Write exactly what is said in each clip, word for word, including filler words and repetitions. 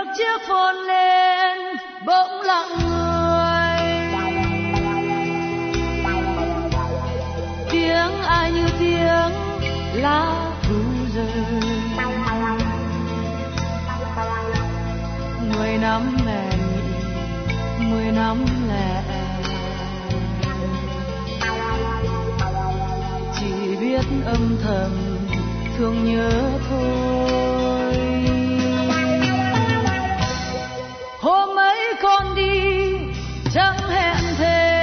chiếc phone lên bỗng lặng người. Tiếng ai như tiếng lá thu rơi. Mười năm mẹ nhị, mười năm lẻ, chỉ biết âm thầm thương nhớ thôi. Hôm ấy con đi chẳng hẹn thề,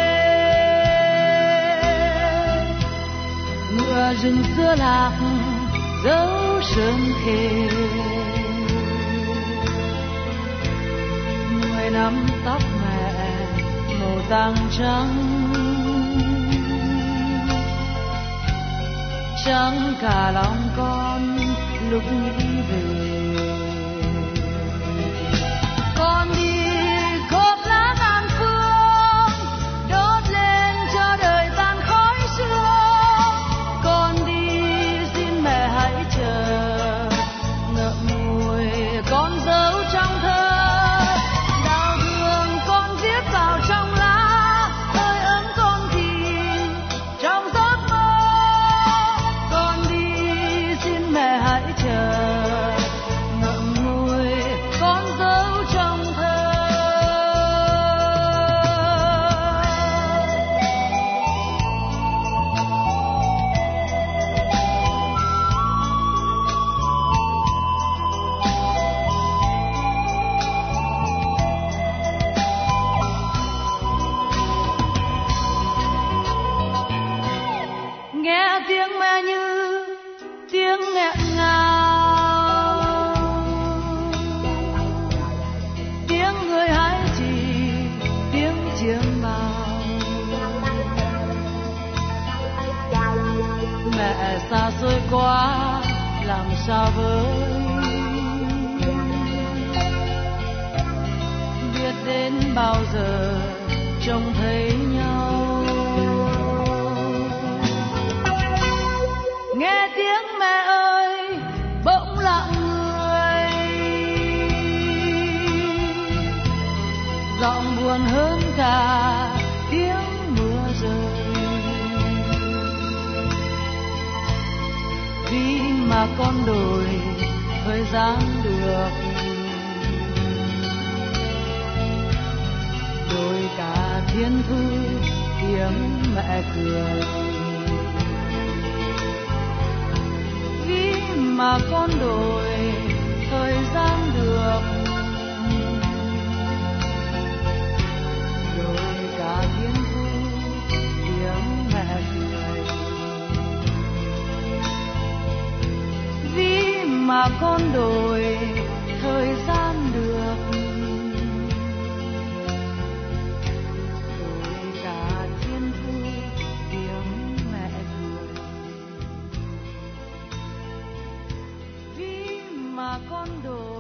ngựa rừng xưa lạc dấu sớm thề. Mười năm tóc mẹ màu tang trắng, trắng cả lòng con lúc nghĩ về. Con đi góp lá ngàn phương đốt lên cho đời tan khói sương. Con đi xin mẹ hãy chờ, ngậm ngùi con dấu trong thơ. Đau thương con viết vào trong lá, hơi ấm con thì trong giấc mơ. Con đi xin mẹ hãy chờ, ngậm ngùi con dấu trong thơ. Nghe tiếng mẹ như tiếng nghẹn ngào, tiếng người hái chỉ, tiếng chiêng bao. Mẹ xa xôi quá làm sao với, biết đến bao giờ trông thấy nhau. Nghe tiếng mẹ ơi bỗng lặng người, giọng buồn hơn cả tiếng mưa rơi. Vì mà con đổi thời gian được, đổi cả thiên thu tiếng mẹ cười. Mà con đổi thời gian được, đổi cả thiên thu tiếng mẹ cười. Vì mà con đổi thời gian được, đổi cả thiên thu tiếng mẹ cười. Mà con đồ